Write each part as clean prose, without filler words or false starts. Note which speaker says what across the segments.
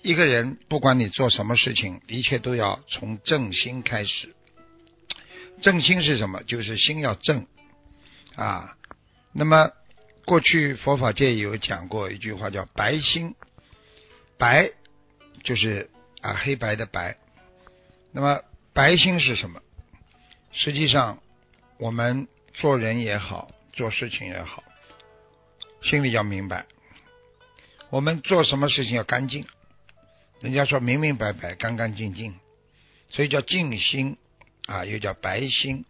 Speaker 1: 一个人不管你做什么事情，一切都要从正心开始。正心是什么？就是心要正啊。那么过去佛法界有讲过一句话叫白心，白就是黑白的白。那么白心是什么？实际上我们做人也好，做事情也好，心里要明白，我们做什么事情要干净。人家说明明白白，干干净净，所以叫净心又叫白心。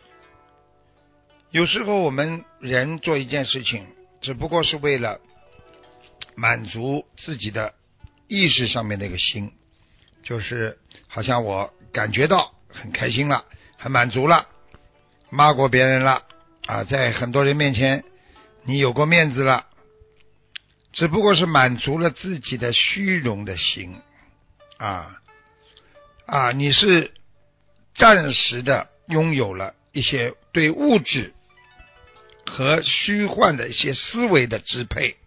Speaker 1: 有时候我们人做一件事情，只不过是为了满足自己的意识上面的一个心，就是好像我感觉到很开心了，很满足了，骂过别人了在很多人面前你有过面子了，只不过是满足了自己的虚荣的心你是暂时的拥有了一些对物质和虚幻的一些思维的支配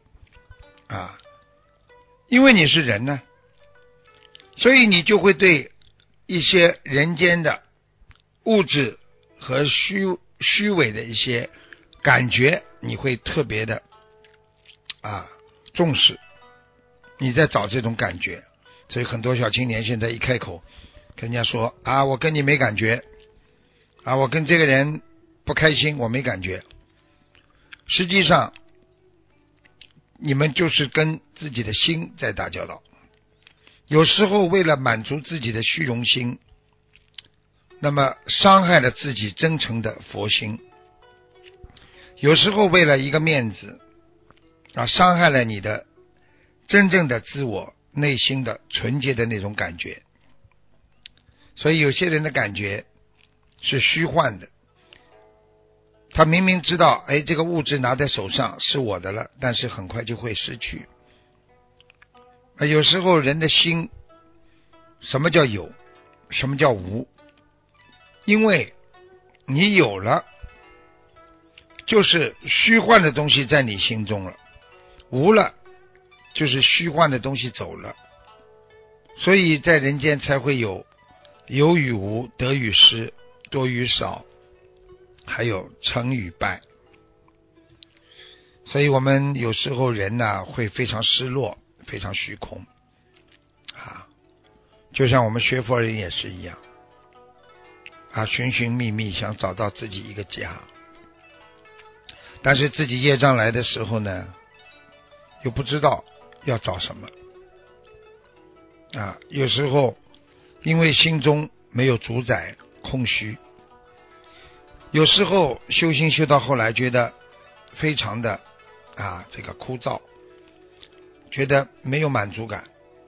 Speaker 1: 因为你是人呢，所以你就会对一些人间的物质和虚伪的一些感觉，你会特别的重视，你在找这种感觉。所以很多小青年现在一开口跟人家说我跟你没感觉我跟这个人不开心，我没感觉。实际上你们就是跟自己的心在打交道。有时候为了满足自己的虚荣心，那么伤害了自己真诚的佛心。有时候为了一个面子伤害了你的真正的自我内心的纯洁的那种感觉。所以有些人的感觉是虚幻的，他明明知道这个物质拿在手上是我的了，但是很快就会失去。有时候人的心，什么叫有，什么叫无？因为你有了，就是虚幻的东西在你心中了，无了就是虚幻的东西走了。所以在人间才会有与无，得与失，多与少，还有成与败。所以我们有时候人会非常失落，非常虚空就像我们学佛人也是一样寻寻觅觅想找到自己一个家，但是自己业障来的时候呢，又不知道要找什么有时候因为心中没有主宰，空虚。有时候修心修到后来觉得非常的这个枯燥，觉得没有满足感，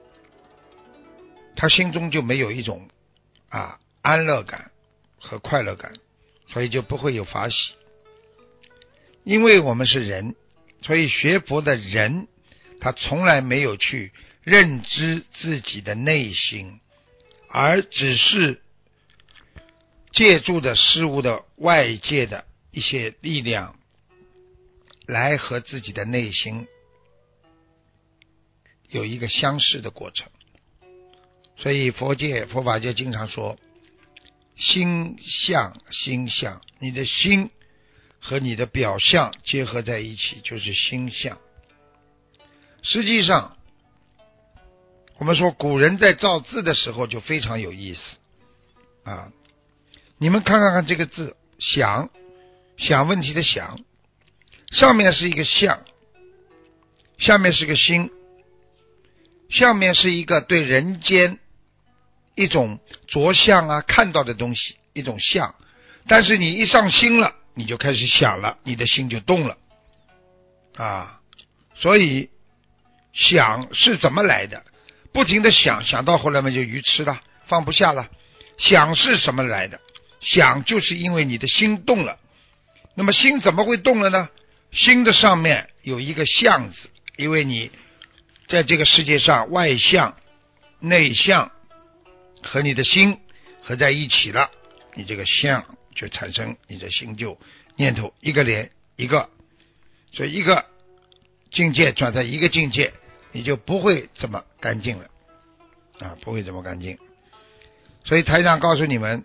Speaker 1: 他心中就没有一种安乐感和快乐感，所以就不会有法喜。因为我们是人，所以学佛的人他从来没有去认知自己的内心，而只是借助的事物的外界的一些力量来和自己的内心有一个相似的过程。所以佛法界经常说心相，你的心和你的表象结合在一起就是心相。实际上我们说古人在造字的时候就非常有意思你们看看这个字想问题的想，上面是一个相，下面是个心，下面是一个对人间一种着相看到的东西，一种相。但是你一上心了，你就开始想了，你的心就动了所以想是怎么来的？不停的想到后来嘛就愚痴了，放不下了。想是什么来的？想就是因为你的心动了。那么心怎么会动了呢？心的上面有一个相字，因为你在这个世界上外相内相和你的心合在一起了，你这个相就产生，你的心就念头一个连一个，所以一个境界转在一个境界，你就不会这么干净了啊，不会这么干净。所以台长告诉你们，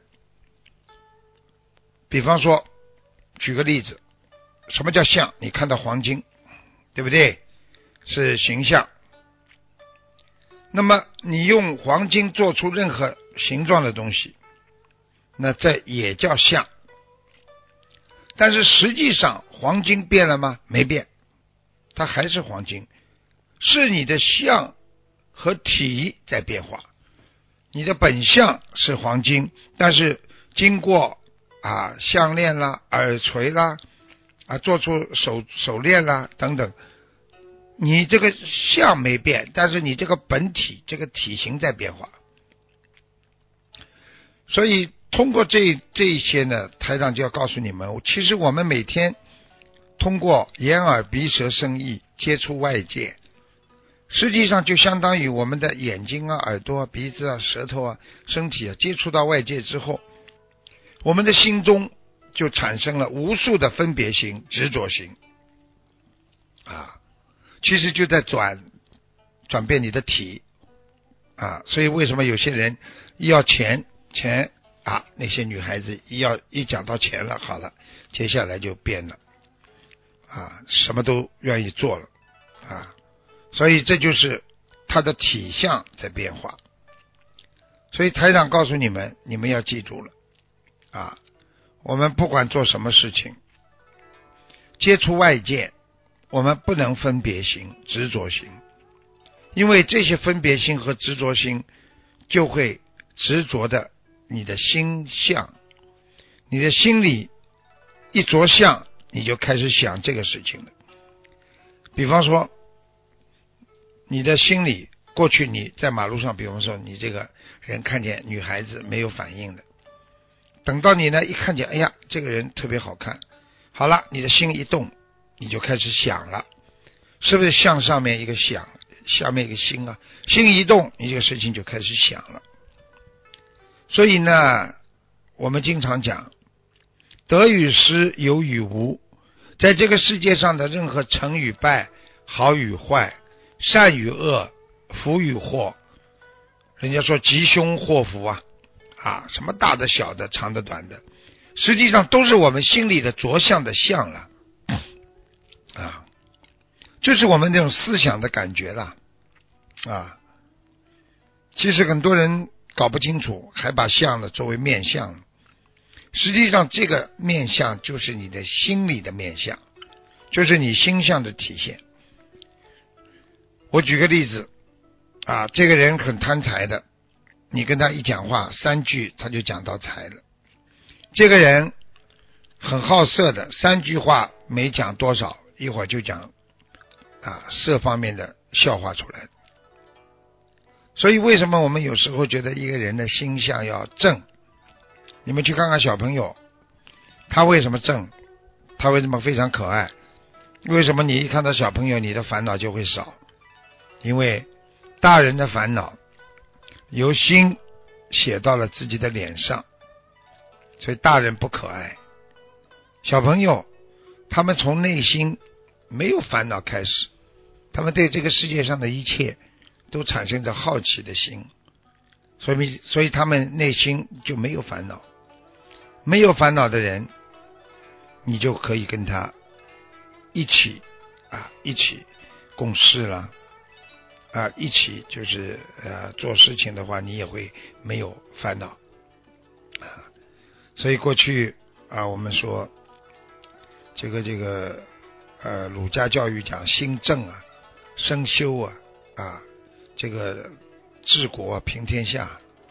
Speaker 1: 比方说举个例子，什么叫相？你看到黄金，对不对？是形象。那么你用黄金做出任何形状的东西，那这也叫相。但是实际上黄金变了吗？没变，它还是黄金，是你的相和体在变化。你的本相是黄金，但是经过项链啦、耳垂啦做出手链啦等等，你这个相没变，但是你这个本体这个体型在变化。所以通过这些呢，台长就要告诉你们，其实我们每天通过眼耳鼻舌身意接触外界，实际上就相当于我们的眼睛耳朵鼻子舌头身体接触到外界之后，我们的心中就产生了无数的分别心、执着心其实就在转变你的体所以为什么有些人一要钱那些女孩子一讲到钱了，好了，接下来就变了什么都愿意做了所以这就是他的体相在变化。所以台长告诉你们，你们要记住了我们不管做什么事情，接触外界，我们不能分别心、执着心，因为这些分别心和执着心就会执着的你的心相，你的心里一着相，你就开始想这个事情了。比方说你的心里，过去你在马路上，比方说你这个人看见女孩子没有反应的，等到你呢一看见，哎呀，这个人特别好看，好了，你的心一动，你就开始想了，是不是向上面一个想，下面一个心心一动，你这个事情就开始想了。所以呢，我们经常讲，得与失，有与无，在这个世界上的任何成与败，好与坏，善与恶，福与祸，人家说吉凶祸福什么大的小的长的短的，实际上都是我们心里的着相的相了就是我们那种思想的感觉了其实很多人搞不清楚，还把相呢作为面相，实际上这个面相就是你的心理的面相，就是你心相的体现。我举个例子这个人很贪财的，你跟他一讲话3句他就讲到财了。这个人很好色的，3句话没讲多少，一会儿就讲色方面的笑话出来。所以为什么我们有时候觉得一个人的心相要正？你们去看看小朋友，他为什么正？他为什么非常可爱？为什么你一看到小朋友，你的烦恼就会少？因为大人的烦恼由心写到了自己的脸上，所以大人不可爱。小朋友他们从内心没有烦恼开始，他们对这个世界上的一切都产生着好奇的心，所以他们内心就没有烦恼。没有烦恼的人，你就可以跟他一起共事了一起就是做事情的话，你也会没有烦恼所以过去我们说这个儒家教育讲心正身修这个治国平天下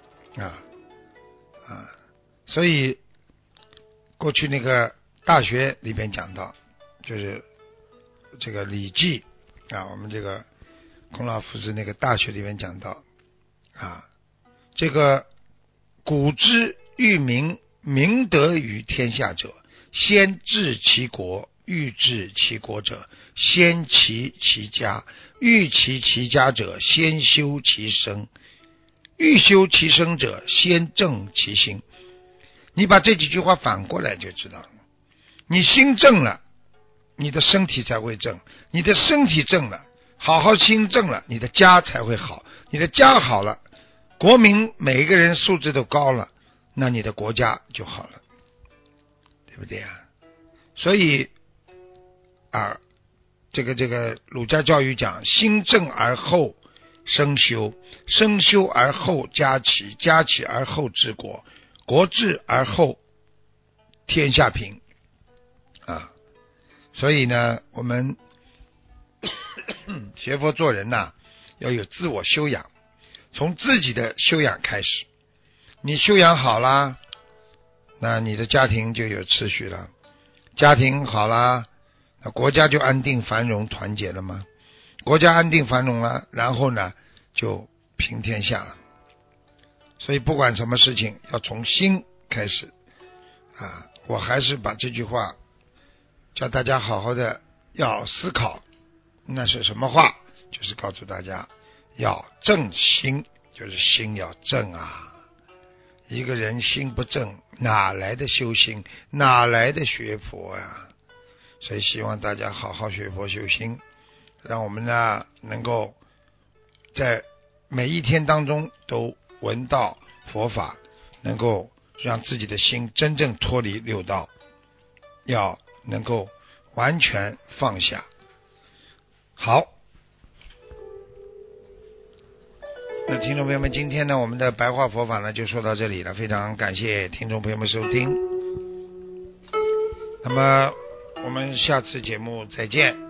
Speaker 1: 所以过去那个大学里边讲到，就是这个礼记我们这个孔老夫子那个大学里面讲到这个古之欲明德于天下者，先治其国，欲治其国者，先齐其家，欲齐其家者，先修其身，欲修其身者，先正其心。你把这几句话反过来就知道了，你心正了，你的身体才会正，你的身体正了，好好心正了，你的家才会好，你的家好了， 国民每一个人素质都高了，那你的国家就好了，对不对啊？所以啊，这个儒家教育讲，心正而后生修，生修而后家齐，家齐而后治国，国治而后天下平啊。所以呢，我们学佛做人呐，要有自我修养，从自己的修养开始。你修养好啦，那你的家庭就有秩序了，家庭好啦，那国家就安定繁荣团结了吗？国家安定繁荣了，然后呢就平天下了。所以不管什么事情要从心开始啊，我还是把这句话叫大家好好的要思考。那是什么话？就是告诉大家要正心，就是心要正啊。一个人心不正，哪来的修心，哪来的学佛呀？所以希望大家好好学佛修心，让我们呢能够在每一天当中都闻到佛法，能够让自己的心真正脱离六道，要能够完全放下。好，那听众朋友们，今天呢我们的白话佛法呢就说到这里了，非常感谢听众朋友们收听，那么我们下次节目再见。